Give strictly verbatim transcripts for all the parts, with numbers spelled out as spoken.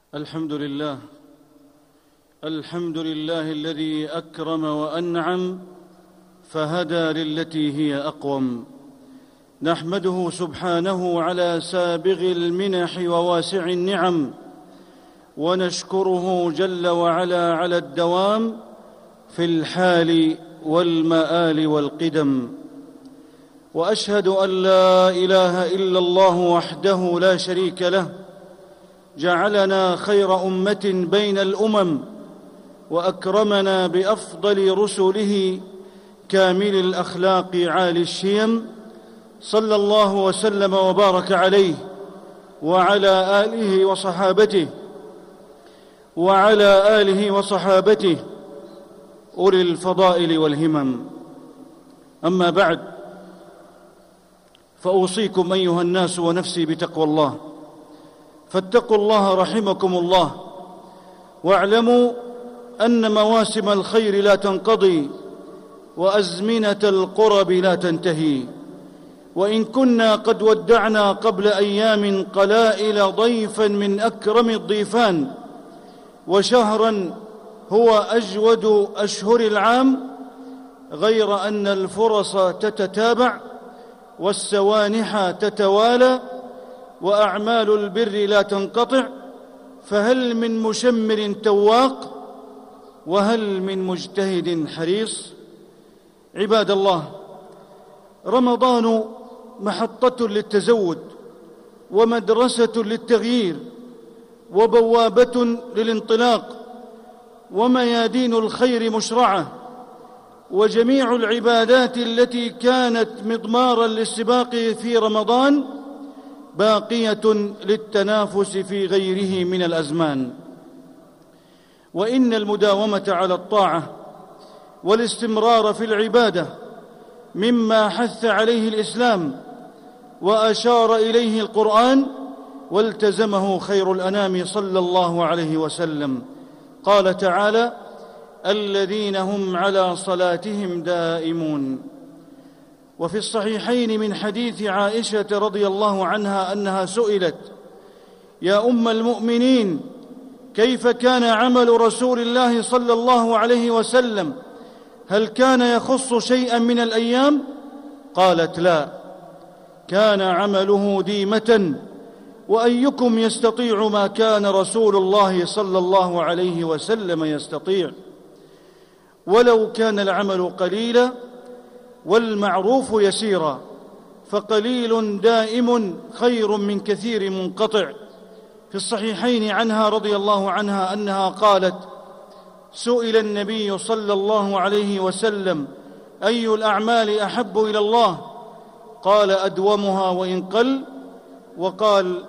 الحمد لله الحمد لله الذي أكرم وأنعم فهدى للتي هي أقوم. نحمده سبحانه على سابغ المنح وواسع النعم، ونشكره جل وعلا على الدوام في الحال والمآل والقدم. وأشهد أن لا إله إلا الله وحده لا شريك له، جعلنا خير أمة بين الأمم، وأكرمنا بأفضل رسله كامل الأخلاق عالي الشيم، صلى الله وسلم وبارك عليه وعلى آله وصحابته وعلى آله وصحابته أولي الفضائل والهمم. أما بعد، فأوصيكم أيها الناس ونفسي بتقوى الله، فاتقوا الله رحمكم الله، واعلموا أن مواسم الخير لا تنقضي، وأزمنة القرب لا تنتهي. وإن كنا قد ودعنا قبل أيام قلائل ضيفا من أكرم الضيفان، وشهرا هو أجود أشهر العام، غير أن الفرص تتتابع والسوانح تتوالى وأعمال البر لا تنقطع، فهل من مشمر تواق وهل من مجتهد حريص؟ عباد الله، رمضان محطة للتزود، ومدرسة للتغيير، وبوابة للانطلاق، وميادين الخير مشرعة، وجميع العبادات التي كانت مضمارا للسباق في رمضان باقية للتنافس في غيره من الأزمان. وإن المداومة على الطاعة والاستمرار في العبادة مما حث عليه الإسلام وأشار إليه القرآن والتزمه خير الأنام صلى الله عليه وسلم. قال تعالى: الذين هم على صلاتهم دائمون. وفي الصحيحين من حديث عائشة رضي الله عنها أنها سئلت: يا أم المؤمنين، كيف كان عمل رسول الله صلى الله عليه وسلم؟ هل كان يخص شيئا من الأيام؟ قالت: لا، كان عمله ديمة، وأيكم يستطيع ما كان رسول الله صلى الله عليه وسلم يستطيع؟ ولو كان العمل قليلا والمعروف يسيرا، فقليل دائم خير من كثير منقطع. في الصحيحين عنها رضي الله عنها أنها قالت: سئل النبي صلى الله عليه وسلم: أي الأعمال أحب إلى الله؟ قال: أدومها وإن قل. وقال: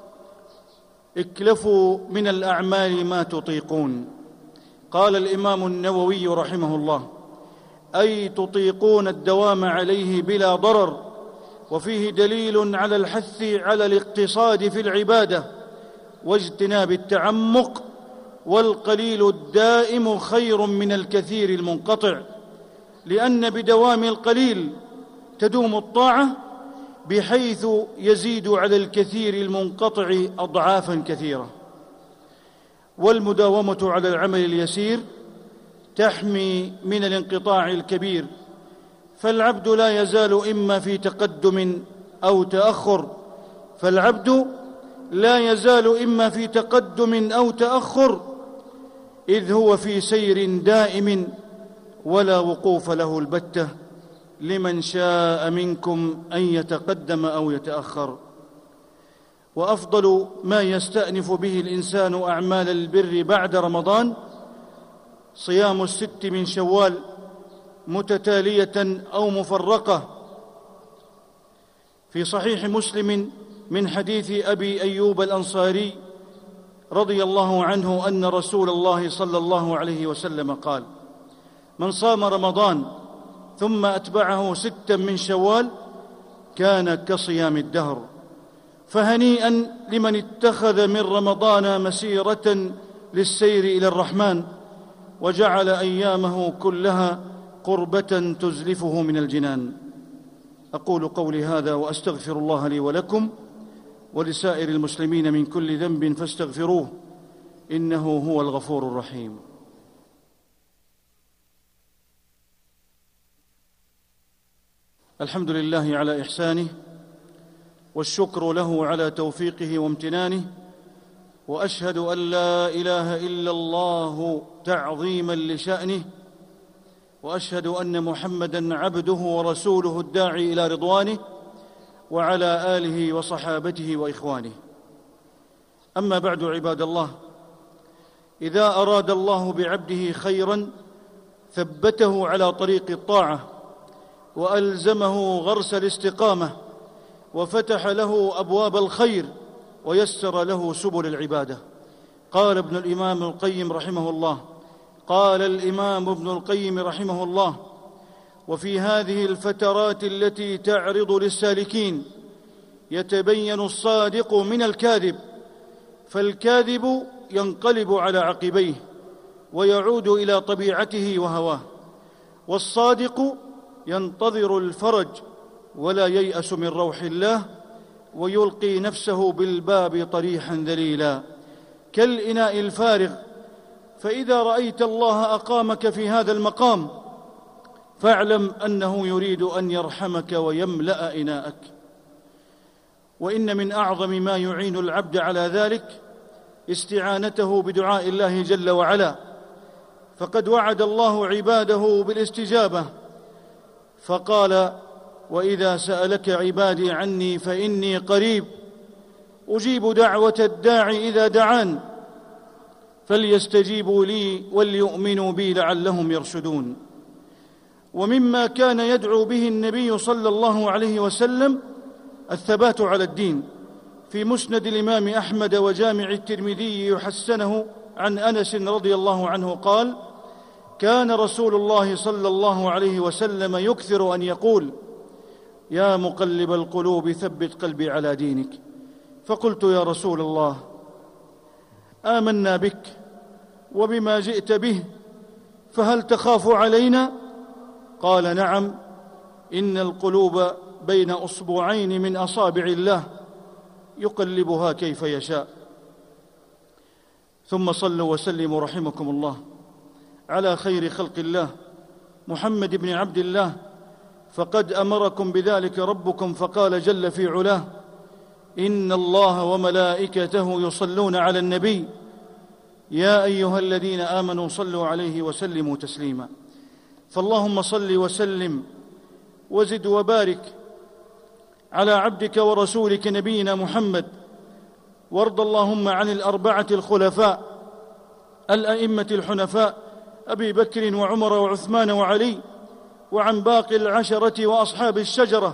اكلفوا من الأعمال ما تطيقون. قال الإمام النووي رحمه الله: أي تطيقون الدوام عليه بلا ضرر. وفيه دليل على الحث على الاقتصاد في العبادة واجتناب التعمق، والقليل الدائم خير من الكثير المنقطع، لأن بدوام القليل تدوم الطاعة، بحيث يزيد على الكثير المنقطع أضعافا كثيرة. والمداومة على العمل اليسير تحمي من الانقطاع الكبير، فالعبد لا يزال إما في تقدم أو تأخر فالعبد لا يزال إما في تقدم أو تأخر إذ هو في سير دائم ولا وقوف له البتة، لمن شاء منكم أن يتقدم أو يتأخر. وأفضل ما يستأنف به الإنسان أعمال البر بعد رمضان صيام الست من شوال متتالية أو مفرقة. في صحيح مسلم من حديث أبي أيوب الأنصاري رضي الله عنه أن رسول الله صلى الله عليه وسلم قال: من صام رمضان ثم أتبعه ستا من شوال كان كصيام الدهر. فهنيئا لمن اتخذ من رمضان مسيرة للسير إلى الرحمن، وجعل أيامه كلها قربة تزلفه من الجنان. أقول قولي هذا وأستغفر الله لي ولكم ولسائر المسلمين من كل ذنب فاستغفروه إنه هو الغفور الرحيم. الحمد لله على إحسانه، والشكر له على توفيقه وامتنانه، وأشهد أن لا إله إلا الله تعظيما لشأنه، وأشهد أن محمدًا عبده ورسوله الداعي إلى رضوانه، وعلى آله وصحابته وإخوانه. أما بعد، عباد الله، إذا أراد الله بعبده خيرًا ثبته على طريق الطاعة، وألزمه غرس الاستقامة، وفتح له أبواب الخير، ويسر له سبل العبادة. قال ابن الإمام القيم رحمه الله قال الإمام ابن القيم رحمه الله: وفي هذه الفترات التي تعرض للسالكين يتبين الصادق من الكاذب، فالكاذب ينقلب على عقبيه ويعود إلى طبيعته وهواه، والصادق ينتظر الفرج ولا ييأس من روح الله، ويلقي نفسه بالباب طريحا ذليلا كالإناء الفارغ. فإذا رأيت الله أقامك في هذا المقام فاعلم أنه يريد أن يرحمك ويملأ إناءك. وإن من أعظم ما يعين العبد على ذلك استعانته بدعاء الله جل وعلا، فقد وعد الله عباده بالاستجابة فقال: وإذا سألك عبادي عني فإني قريب أجيب دعوة الداعي إذا دعان فليستجيبوا لي وليؤمنوا بي لعلهم يرشدون. ومما كان يدعو به النبي صلى الله عليه وسلم الثبات على الدين. في مسند الإمام أحمد وجامع الترمذي يحسنه عن أنس رضي الله عنه قال: كان رسول الله صلى الله عليه وسلم يكثر أن يقول: يا مقلب القلوب ثبت قلبي على دينك. فقلت: يا رسول الله، آمنا بك وبما جئت به، فهل تخاف علينا؟ قال: نعم، إن القلوب بين أصبعين من أصابع الله يقلبها كيف يشاء. ثم صلوا وسلموا رحمكم الله على خير خلق الله محمد بن عبد الله، فقد أمركم بذلك ربكم فقال جل في علاه: إن الله وملائكته يصلون على النبي يا أيها الذين آمنوا صلوا عليه وسلموا تسليما. فاللهم صل وسلم وزد وبارك على عبدك ورسولك نبينا محمد، وارض اللهم عن الأربعة الخلفاء الأئمة الحنفاء أبي بكر وعمر وعثمان وعلي، وعن باقي العشرة وأصحاب الشجرة،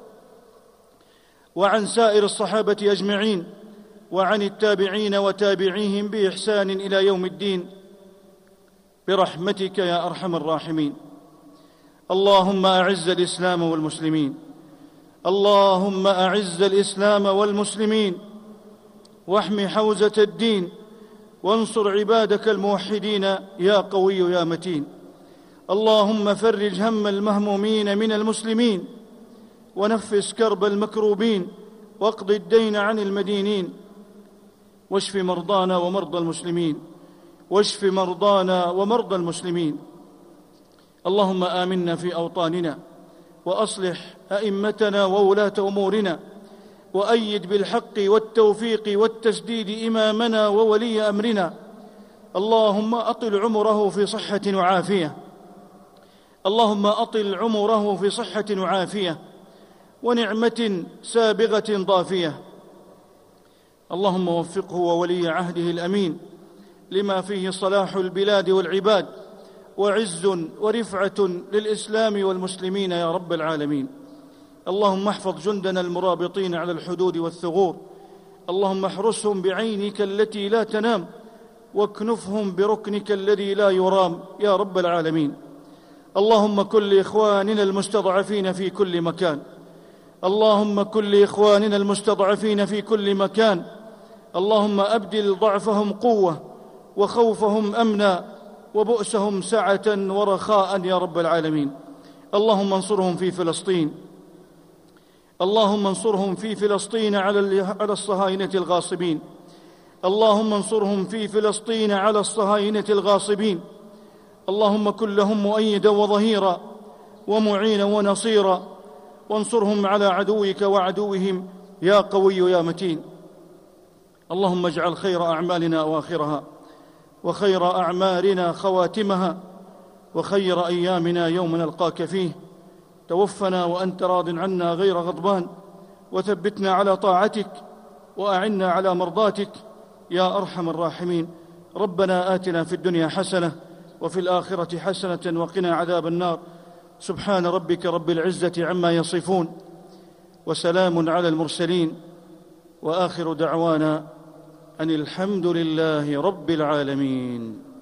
وعن سائر الصحابة أجمعين، وعن التابعين وتابعيهم بإحسان إلى يوم الدين برحمتك يا أرحم الراحمين. اللهم أعز الإسلام والمسلمين، اللهم أعز الإسلام والمسلمين، واحم حوزة الدين، وانصر عبادك الموحدين يا قوي يا متين. اللهم فرج هم المهمومين من المسلمين، ونفس كرب المكروبين، واقض الدين عن المدينين، واشف مرضانا ومرضى المسلمين، واشف مرضانا ومرضى المسلمين. اللهم آمنا في أوطاننا، وأصلح أئمتنا وولاة أمورنا، وأيد بالحق والتوفيق والتسديد إمامنا وولي أمرنا. اللهم أطل عمره في صحة وعافية، اللهم أطل عمره في صحة وعافية ونعمة سابغة ضافية. اللهم وفقه وولي عهده الأمين لما فيه صلاح البلاد والعباد وعز ورفعة للإسلام والمسلمين يا رب العالمين. اللهم احفظ جندنا المرابطين على الحدود والثغور، اللهم احرسهم بعينك التي لا تنام، واكنفهم بركنك الذي لا يرام يا رب العالمين. اللهم كن لإخواننا المستضعفين في كل مكان، اللهم كن لإخواننا المستضعفين في كل مكان. اللهم أبدل ضعفهم قوة، وخوفهم أمنا، وبؤسهم سعة ورخاء يا رب العالمين. اللهم انصرهم في فلسطين، اللهم انصرهم في فلسطين على الصهاينة الغاصبين. اللهم انصرهم في فلسطين على الصهاينة الغاصبين. اللهم كن لهم مؤيدا وظهيرا ومعينا ونصيرا، وانصرهم على عدوك وعدوهم يا قوي يا متين. اللهم اجعل خير أعمالنا أواخرها، وخير أعمارنا خواتمها، وخير أيامنا يوم نلقاك فيه. توفنا وأنت راض عنا غير غضبان، وثبتنا على طاعتك، وأعنا على مرضاتك يا أرحم الراحمين. ربنا آتنا في الدنيا حسنة وفي الآخرة حسنة وقنا عذاب النار. سبحان ربك رب العزة عما يصفون، وسلام على المرسلين، وآخر دعوانا أن الحمد لله رب العالمين.